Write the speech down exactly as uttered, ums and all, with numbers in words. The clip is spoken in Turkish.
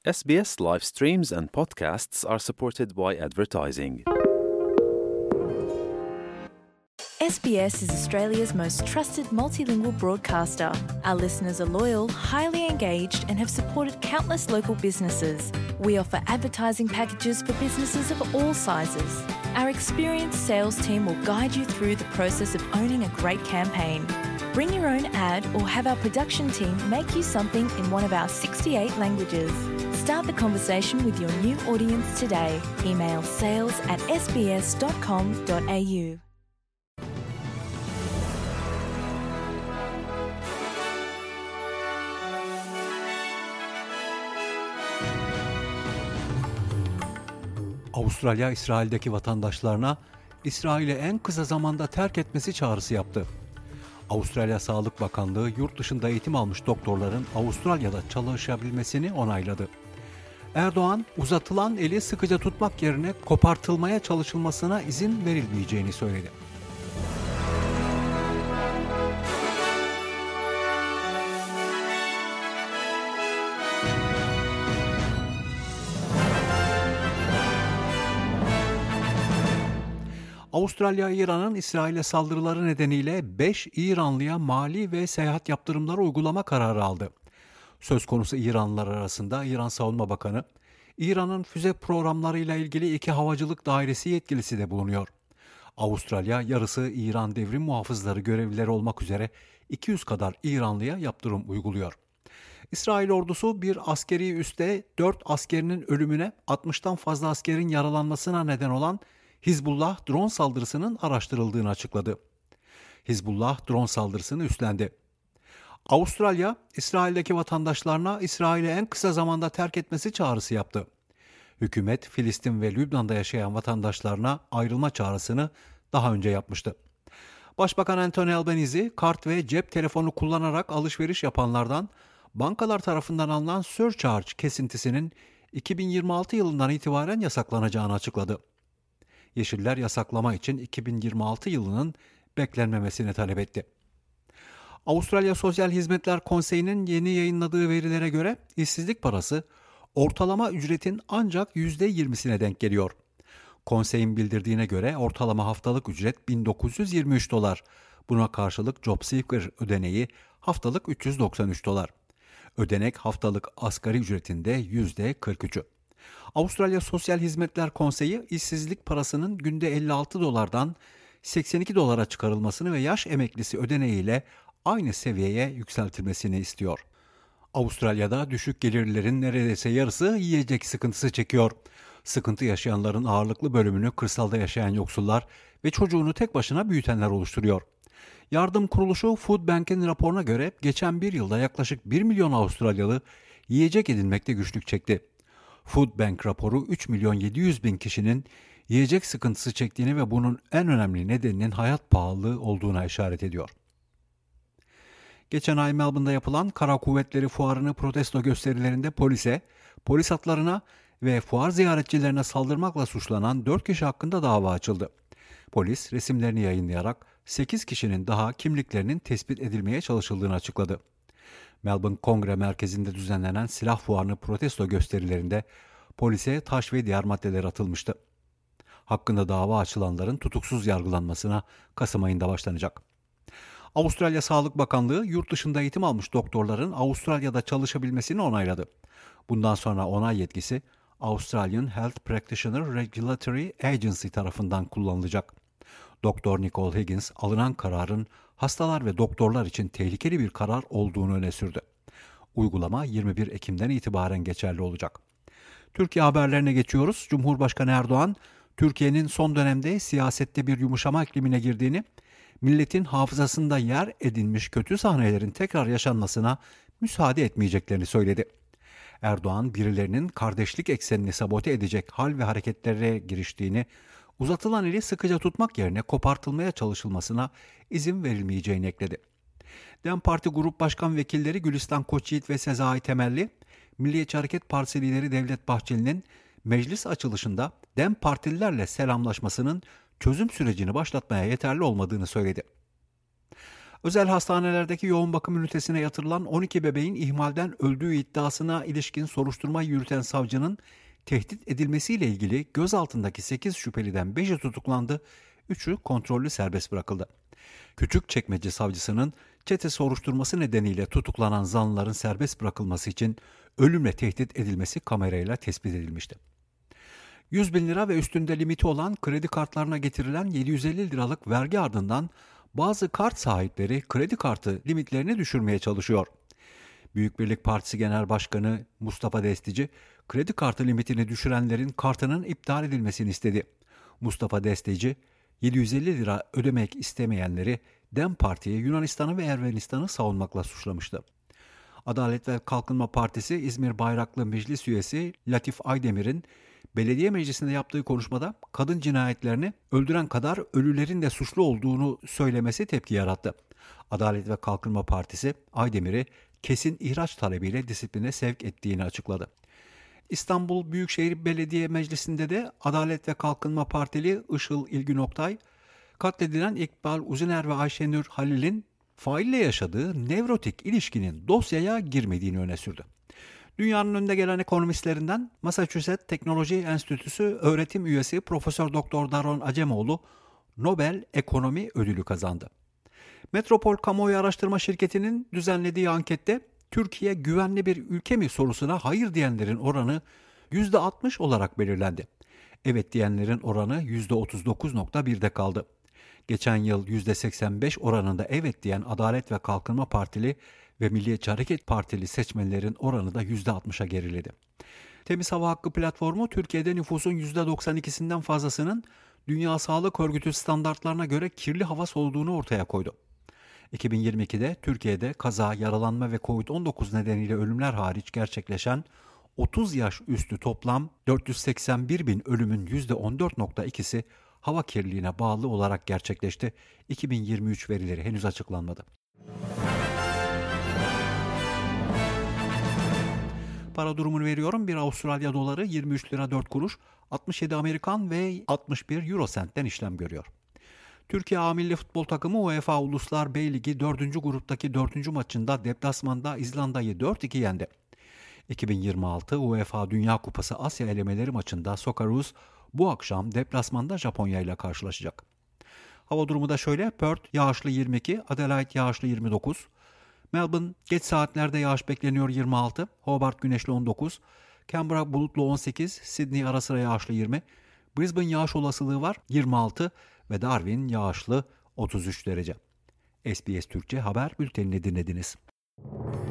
S B S live streams and podcasts are supported by advertising. S B S is Australia's most trusted multilingual broadcaster. Our listeners are loyal, highly engaged, and have supported countless local businesses. We offer advertising packages for businesses of all sizes. Our experienced sales team will guide you through the process of owning a great campaign. Bring your own ad or have our production team make you something in one of our sixty-eight languages. Start the conversation with your new audience today. Email sales at s b s dot com dot a u. Avustralya, İsrail'deki vatandaşlarına İsrail'i en kısa zamanda terk etmesi çağrısı yaptı. Avustralya Sağlık Bakanlığı yurt dışında eğitim almış doktorların Avustralya'da çalışabilmesini onayladı. Erdoğan, uzatılan eli sıkıca tutmak yerine kopartılmaya çalışılmasına izin verilmeyeceğini söyledi. Avustralya, İran'ın İsrail'e saldırıları nedeniyle beş İranlıya mali ve seyahat yaptırımları uygulama kararı aldı. Söz konusu İranlılar arasında İran Savunma Bakanı, İran'ın füze programlarıyla ilgili iki havacılık dairesi yetkilisi de bulunuyor. Avustralya, yarısı İran devrim muhafızları görevlileri olmak üzere iki yüz kadar İranlıya yaptırım uyguluyor. İsrail ordusu bir askeri üste dört askerinin ölümüne, altmıştan fazla askerin yaralanmasına neden olan Hizbullah drone saldırısının araştırıldığını açıkladı. Hizbullah drone saldırısını üstlendi. Avustralya, İsrail'deki vatandaşlarına İsrail'i en kısa zamanda terk etmesi çağrısı yaptı. Hükümet, Filistin ve Lübnan'da yaşayan vatandaşlarına ayrılma çağrısını daha önce yapmıştı. Başbakan Anthony Albanese, kart ve cep telefonu kullanarak alışveriş yapanlardan bankalar tarafından alınan surcharge kesintisinin iki bin yirmi altı yılından itibaren yasaklanacağını açıkladı. Yeşiller yasaklama için iki bin yirmi altı yılının beklenmemesini talep etti. Avustralya Sosyal Hizmetler Konseyi'nin yeni yayınladığı verilere göre işsizlik parası ortalama ücretin ancak yüzde yirmisine denk geliyor. Konseyin bildirdiğine göre ortalama haftalık ücret bin dokuz yüz yirmi üç dolar. Buna karşılık JobSeeker ödeneği haftalık üç yüz doksan üç dolar. Ödenek haftalık asgari ücretinde yüzde kırk üçü. Avustralya Sosyal Hizmetler Konseyi, işsizlik parasının günde elli altı dolardan seksen iki dolara çıkarılmasını ve yaş emeklisi ödeneğiyle aynı seviyeye yükseltilmesini istiyor. Avustralya'da düşük gelirlilerin neredeyse yarısı yiyecek sıkıntısı çekiyor. Sıkıntı yaşayanların ağırlıklı bölümünü kırsalda yaşayan yoksullar ve çocuğunu tek başına büyütenler oluşturuyor. Yardım kuruluşu Food Bank'in raporuna göre geçen bir yılda yaklaşık bir milyon Avustralyalı yiyecek edinmekte güçlük çekti. Food Bank raporu üç milyon yedi yüz bin kişinin yiyecek sıkıntısı çektiğini ve bunun en önemli nedeninin hayat pahalılığı olduğuna işaret ediyor. Geçen ay Melbourne'da yapılan Kara Kuvvetleri Fuarı'nı protesto gösterilerinde polise, polis atlarına ve fuar ziyaretçilerine saldırmakla suçlanan dört kişi hakkında dava açıldı. Polis resimlerini yayınlayarak sekiz kişinin daha kimliklerinin tespit edilmeye çalışıldığını açıkladı. Melbourne Kongre Merkezi'nde düzenlenen silah fuarını protesto gösterilerinde polise taş ve diğer maddeler atılmıştı. Hakkında dava açılanların tutuksuz yargılanmasına Kasım ayında başlanacak. Avustralya Sağlık Bakanlığı yurt dışında eğitim almış doktorların Avustralya'da çalışabilmesini onayladı. Bundan sonra onay yetkisi Australian Health Practitioner Regulatory Agency tarafından kullanılacak. Doktor Nicole Higgins, alınan kararın hastalar ve doktorlar için tehlikeli bir karar olduğunu öne sürdü. Uygulama yirmi bir Ekim'den itibaren geçerli olacak. Türkiye haberlerine geçiyoruz. Cumhurbaşkanı Erdoğan, Türkiye'nin son dönemde siyasette bir yumuşama iklimine girdiğini, milletin hafızasında yer edinmiş kötü sahnelerin tekrar yaşanmasına müsaade etmeyeceklerini söyledi. Erdoğan, birilerinin kardeşlik eksenini sabote edecek hal ve hareketlere giriştiğini, uzatılan eli sıkıca tutmak yerine kopartılmaya çalışılmasına izin verilmeyeceğini ekledi. DEM Parti Grup Başkan Vekilleri Gülistan Koçyiğit ve Sezai Temelli, Milliyetçi Hareket Partisi lideri Devlet Bahçeli'nin meclis açılışında DEM partililerle selamlaşmasının çözüm sürecini başlatmaya yeterli olmadığını söyledi. Özel hastanelerdeki yoğun bakım ünitesine yatırılan on iki bebeğin ihmalden öldüğü iddiasına ilişkin soruşturma yürüten savcının tehdit edilmesiyle ilgili gözaltındaki sekiz şüpheliden beşi tutuklandı, üçü kontrollü serbest bırakıldı. Küçükçekmece savcısının çete soruşturması nedeniyle tutuklanan zanlıların serbest bırakılması için ölümle tehdit edilmesi kamerayla tespit edilmişti. yüz bin lira ve üstünde limiti olan kredi kartlarına getirilen yedi yüz elli liralık vergi ardından bazı kart sahipleri kredi kartı limitlerini düşürmeye çalışıyor. Büyük Birlik Partisi Genel Başkanı Mustafa Destici, kredi kartı limitini düşürenlerin kartının iptal edilmesini istedi. Mustafa Destici, yedi yüz elli lira ödemek istemeyenleri DEM Parti'ye Yunanistan'ı ve Ermenistan'ı savunmakla suçlamıştı. Adalet ve Kalkınma Partisi İzmir Bayraklı Meclis Üyesi Latif Aydemir'in belediye meclisinde yaptığı konuşmada kadın cinayetlerini öldüren kadar ölülerin de suçlu olduğunu söylemesi tepki yarattı. Adalet ve Kalkınma Partisi Aydemir'i kesin ihraç talebiyle disipline sevk ettiğini açıkladı. İstanbul Büyükşehir Belediye Meclisi'nde de Adalet ve Kalkınma Partili Işıl İlgün Oktay, katledilen İkbal Uziner ve Ayşenur Halil'in faille yaşadığı nevrotik ilişkinin dosyaya girmediğini öne sürdü. Dünyanın önde gelen ekonomistlerinden Massachusetts Teknoloji Enstitüsü öğretim üyesi Profesör Doktor Daron Acemoğlu Nobel Ekonomi Ödülü kazandı. Metropol Kamuoyu Araştırma Şirketi'nin düzenlediği ankette Türkiye güvenli bir ülke mi sorusuna hayır diyenlerin oranı yüzde altmış olarak belirlendi. Evet diyenlerin oranı yüzde otuz dokuz virgül birde kaldı. Geçen yıl yüzde seksen beş oranında evet diyen Adalet ve Kalkınma Partili ve Milliyetçi Hareket Partili seçmenlerin oranı da yüzde altmışa geriledi. Temiz Hava Hakkı platformu Türkiye'de nüfusun yüzde doksan ikisinden fazlasının Dünya Sağlık Örgütü standartlarına göre kirli hava soluduğunu ortaya koydu. iki bin yirmi ikide Türkiye'de kaza, yaralanma ve kovid on dokuz nedeniyle ölümler hariç gerçekleşen otuz yaş üstü toplam dört yüz seksen bir bin ölümün yüzde on dört virgül ikisi hava kirliliğine bağlı olarak gerçekleşti. iki bin yirmi üç verileri henüz açıklanmadı. Para durumunu veriyorum. Bir Avustralya doları yirmi üç lira dört kuruş, altmış yedi Amerikan ve altmış bir Euro sentten işlem görüyor. Türkiye A Milli Futbol Takımı UEFA Uluslar B Ligi dördüncü gruptaki dördüncü maçında deplasmanda İzlanda'yı dört iki yendi. iki bin yirmi altı UEFA Dünya Kupası Asya elemeleri maçında Socceroos bu akşam deplasmanda Japonya ile karşılaşacak. Hava durumu da şöyle: Perth yağışlı yirmi iki, Adelaide yağışlı yirmi dokuz, Melbourne geç saatlerde yağış bekleniyor yirmi altı, Hobart güneşli on dokuz, Canberra bulutlu on sekiz, Sydney ara sıra yağışlı yirmi, Brisbane yağış olasılığı var yirmi altı ve Darwin yağışlı otuz üç derece. S B S Türkçe haber bültenini dinlediniz.